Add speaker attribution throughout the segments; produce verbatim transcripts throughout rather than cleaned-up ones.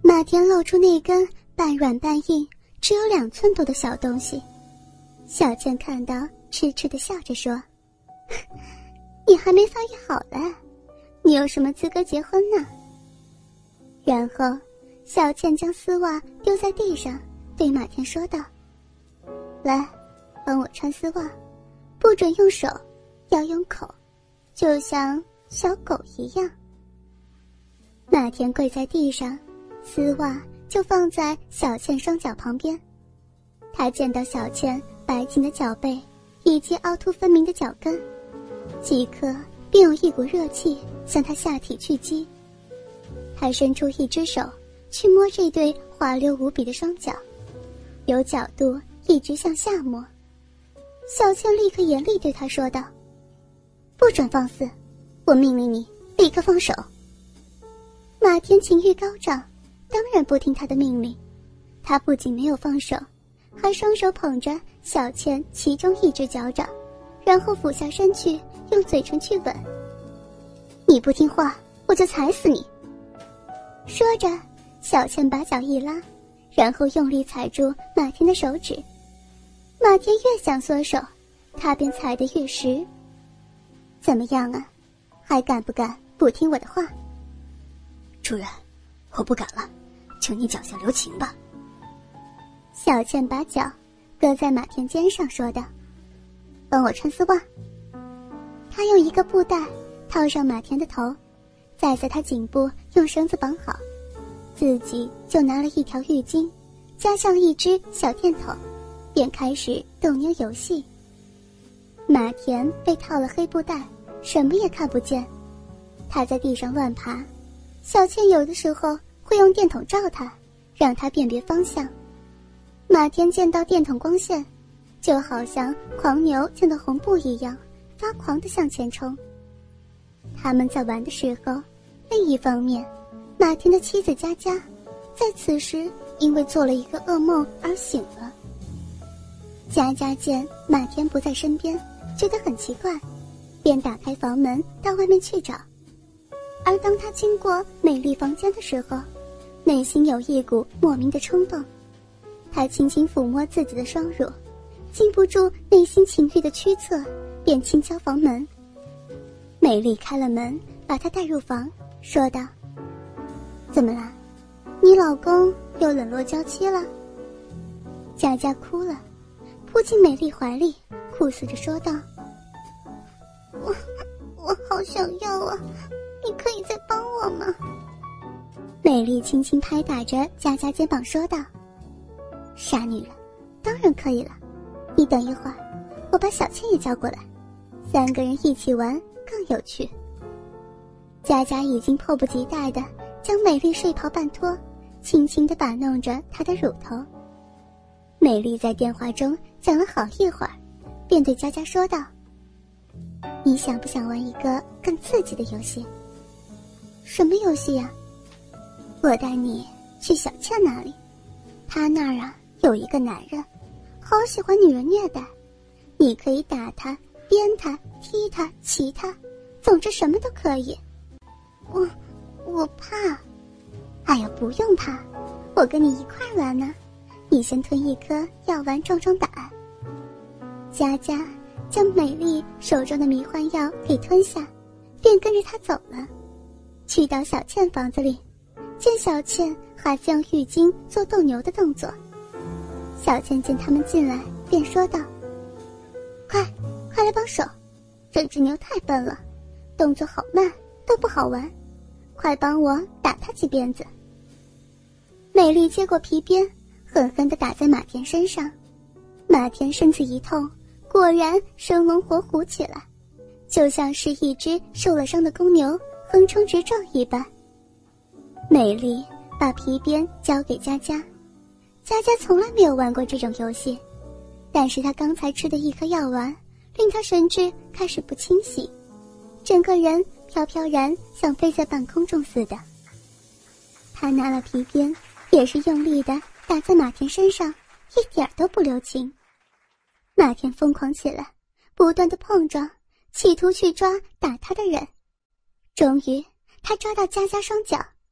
Speaker 1: 马田露出那根半软半硬只有两寸多的小东西，小倩看到痴痴地笑着说，你还没发育好嘞，你有什么资格结婚呢？然后小倩将丝袜丢在地上，对马田说道，来，帮我穿丝袜，不准用手，要用口，就像小狗一样。马田跪在地上，丝袜就放在小倩双脚旁边。他见到小倩白净的脚背以及凹凸分明的脚跟，即刻便有一股热气向她下体去击。他伸出一只手去摸这对滑溜无比的双脚，有角度一直向下摸。小倩立刻严厉对他说道，不准放肆，我命令你立刻放手。马田情欲高涨，当然不听他的命令。他不仅没有放手，还双手捧着小倩其中一只脚掌，然后俯下身去用嘴唇去吻。你不听话，我就踩死你。说着，小倩把脚一拉，然后用力踩住马田的手指。马田越想缩手，他便踩得越实。怎么样啊，还敢不敢不听我的话？
Speaker 2: 主人，我不敢了，求你脚下留情吧。
Speaker 1: 小倩把脚搁在马田肩上说道，帮我穿丝袜。他用一个布袋套上马田的头，再在他颈部用绳子绑好，自己就拿了一条浴巾，加上一只小电筒，便开始斗牛游戏。马田被套了黑布袋，什么也看不见。他在地上乱爬，小倩有的时候会用电筒照他，让他辨别方向。马田见到电筒光线，就好像狂牛见到红布一样，发狂地向前冲。他们在玩的时候，另一方面，马田的妻子佳佳在此时因为做了一个噩梦而醒了。佳佳见马田不在身边，觉得很奇怪，便打开房门到外面去找。而当他经过美丽房间的时候，内心有一股莫名的冲动。他轻轻抚摸自己的双乳，禁不住内心情欲的驱策，便轻敲房门。美丽开了门，把他带入房，说道，怎么了？你老公又冷落娇妻了？佳佳哭了，扑进美丽怀里，哭诉着说道，我我好想要啊，你可以再帮我吗？美丽轻轻拍打着佳佳肩膀说道，傻女人，当然可以了，你等一会儿，我把小倩也叫过来，三个人一起玩更有趣。佳佳已经迫不及待地将美丽睡袍半脱，轻轻地把弄着她的乳头。美丽在电话中讲了好一会儿，便对佳佳说道，你想不想玩一个更刺激的游戏？什么游戏呀？我带你去小倩那里，她那儿啊有一个男人，好喜欢女人虐待，你可以打他、鞭他、踢他、骑他，总之什么都可以。我我怕。哎呀，不用怕，我跟你一块玩呢，你先吞一颗药丸壮壮胆。佳佳将美丽手中的迷幻药给吞下，便跟着她走了。去到小倩房子里，见小倩还在用浴巾做斗牛的动作。小倩见他们进来，便说道，快快来帮手，这只牛太笨了，动作好慢，都不好玩，快帮我打他几鞭子。美丽接过皮鞭，狠狠地打在马田身上。马田身子一痛，果然生龙活虎起来，就像是一只受了伤的公牛横冲直撞一般。美丽把皮鞭交给佳佳，佳佳从来没有玩过这种游戏，但是她刚才吃的一颗药丸令她神志开始不清晰，整个人飘飘然像飞在半空中似的。她拿了皮鞭，也是用力地打在马田身上，一点都不留情。马田疯狂起来，不断地碰撞，企图去抓打他的人。终于他抓到佳佳双脚，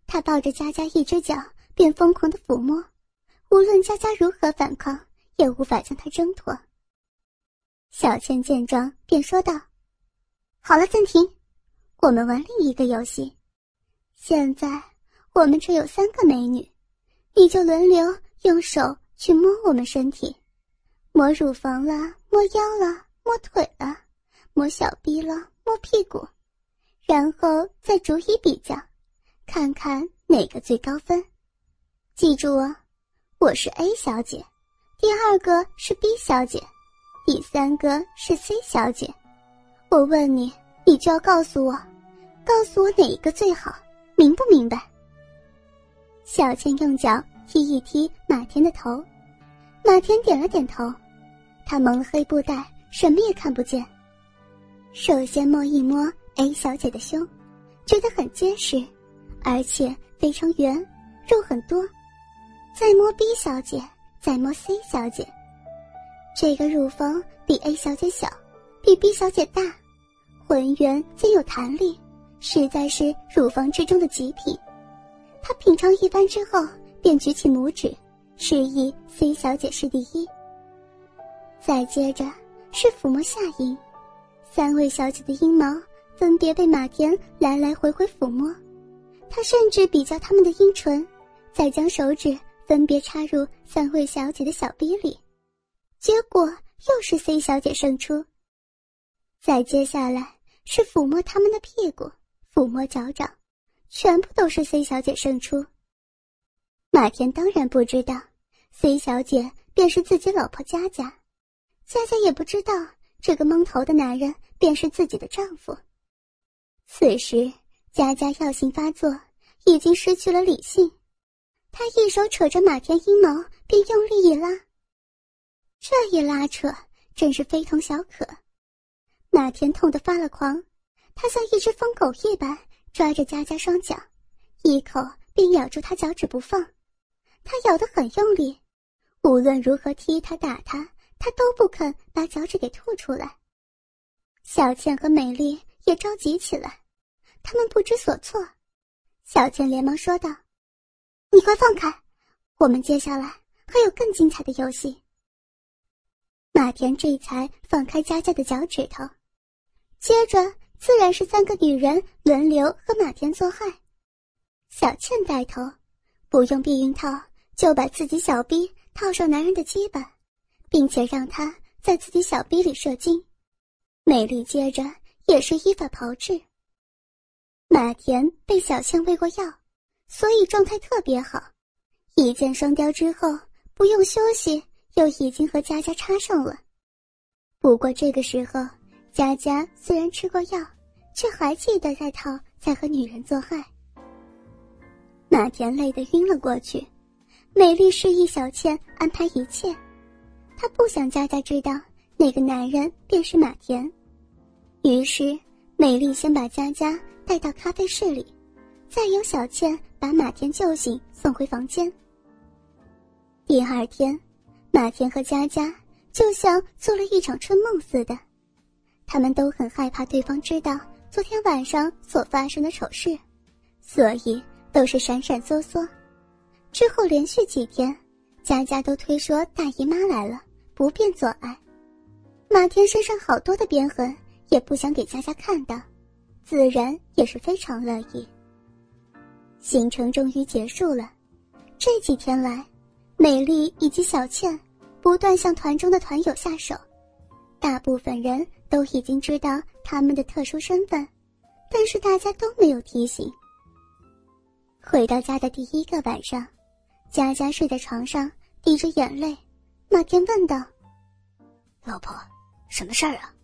Speaker 1: 他抱着佳佳一只脚便疯狂地抚摸，无论佳佳如何反抗，也无法将他挣脱。小倩见状便说道：好了，暂停，我们玩另一个游戏。现在我们这有三个美女，你就轮流用手去摸我们身体，摸乳房了，摸腰了，摸腿了，摸小臂了，摸屁股，然后再逐一比较，看看哪个最高分。记住哦，我是 A 小姐，第二个是 B 小姐，第三个是 C 小姐。我问你，你就要告诉我，告诉我哪一个最好，明不明白？小倩用脚踢一踢马田的头，马田点了点头，他蒙了黑布袋，什么也看不见。首先摸一摸 A 小姐的胸，觉得很结实，而且非常圆，肉很多。再摸 B 小姐，再摸 C 小姐，这个乳房比 A 小姐小，比 B 小姐大，浑圆兼有弹力，实在是乳房之中的极品。他品尝一番之后，便举起拇指，示意 C 小姐是第一。再接着是抚摸下阴，三位小姐的阴毛分别被马田来来回回抚摸，他甚至比较他们的阴唇，再将手指分别插入三位小姐的小逼里，结果又是 C 小姐胜出。再接下来是抚摸他们的屁股，抚摸脚掌，全部都是 C 小姐胜出。马田当然不知道 C 小姐便是自己老婆佳佳，佳佳也不知道这个蒙头的男人便是自己的丈夫。此时佳佳药性发作，已经失去了理性，她一手扯着马田阴毛便用力一拉，这一拉扯真是非同小可。马田痛得发了狂，他像一只疯狗一般抓着佳佳双脚，一口便咬住她脚趾不放。他咬得很用力，无论如何踢他打他，他都不肯把脚趾给吐出来。小倩和美丽也着急起来，他们不知所措。小倩连忙说道：你快放开，我们接下来还有更精彩的游戏。马田这才放开佳佳的脚趾头，接着自然是三个女人轮流和马田做爱。小倩带头，不用避孕套就把自己小逼套上男人的鸡巴，并且让他在自己小逼里射精。美丽接着也是依法炮制。马田被小倩喂过药，所以状态特别好，一箭双雕之后不用休息又已经和佳佳插上了。不过这个时候佳佳虽然吃过药，却还记得在套在和女人做爱。马田累得晕了过去，美丽示意小倩安排一切，她不想佳佳知道那个男人便是马田。于是美丽先把佳佳带到咖啡室里，再由小倩把马田救醒送回房间。第二天，马田和佳佳就像做了一场春梦似的，他们都很害怕对方知道昨天晚上所发生的丑事，所以都是闪闪缩缩。之后连续几天，佳佳都推说大姨妈来了，不便做爱。马田身上好多的鞭痕，也不想给佳佳看到，自然也是非常乐意。行程终于结束了，这几天来，美丽以及小倩不断向团中的团友下手，大部分人都已经知道他们的特殊身份，但是大家都没有提醒。回到家的第一个晚上，佳佳睡在床上滴着眼泪，马田问道：
Speaker 2: 老婆，什么事儿啊？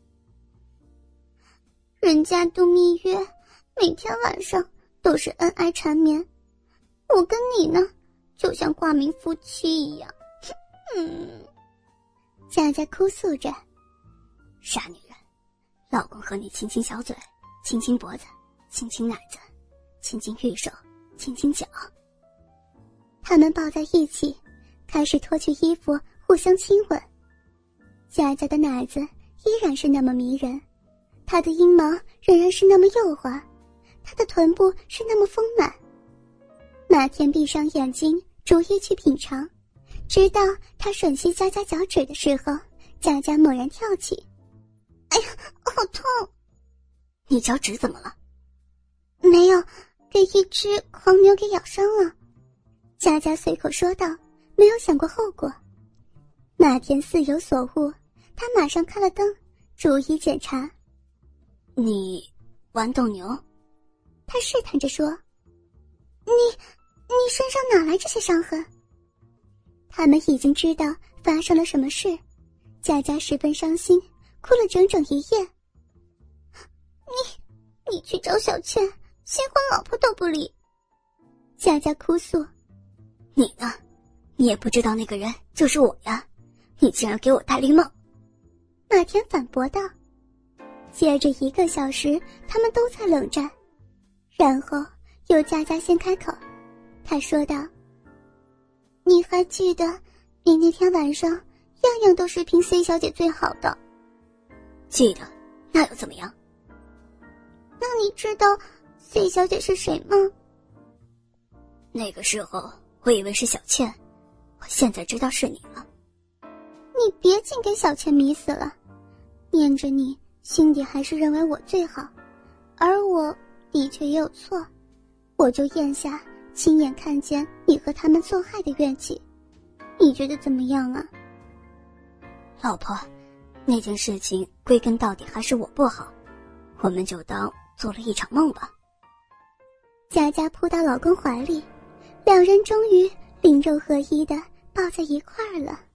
Speaker 1: 人家度蜜月，每天晚上都是恩爱缠绵，我跟你呢就像挂名夫妻一样。嗯，佳佳哭诉着：
Speaker 2: 傻女人，老公和你亲亲小嘴，亲亲脖子，亲亲奶子，亲亲玉手，亲亲脚。
Speaker 1: 他们抱在一起，开始脱去衣服，互相亲吻。佳佳的奶子依然是那么迷人，她的阴毛仍然是那么幼滑，她的臀部是那么丰满。 马天闭上眼睛，逐一去品尝，直到他吮吸佳佳脚趾的时候，佳佳猛然跳起。哎呀，好痛！
Speaker 2: 你脚趾怎么了？
Speaker 1: 没有，给一只黄牛给咬伤了。佳佳随口说道，没有想过后果。马天似有所悟，他马上开了灯，逐一检查。
Speaker 2: 你玩斗牛？
Speaker 1: 他试探着说。你你身上哪来这些伤痕？他们已经知道发生了什么事，佳佳十分伤心，哭了整整一夜。你你去找小倩，新婚老婆都不理。佳佳哭诉。
Speaker 2: 你呢？你也不知道那个人就是我呀，你竟然给我戴绿帽！
Speaker 1: 马天反驳道。接着一个小时，他们都在冷战，然后由佳佳先开口，他说道：你还记得你那天晚上样样都是凭 C 小姐最好的？
Speaker 2: 记得，那又怎么样？
Speaker 1: 那你知道 C 小姐是谁吗？
Speaker 2: 那个时候我以为是小倩，我现在知道是你了。
Speaker 1: 你别净给小倩迷死了，念着你心底还是认为我最好，而我的确也有错，我就咽下亲眼看见你和他们做爱的怨气，你觉得怎么样啊？
Speaker 2: 老婆，那件事情归根到底还是我不好，我们就当做了一场梦吧。
Speaker 1: 佳佳扑到老公怀里，两人终于灵肉合一的抱在一块儿了。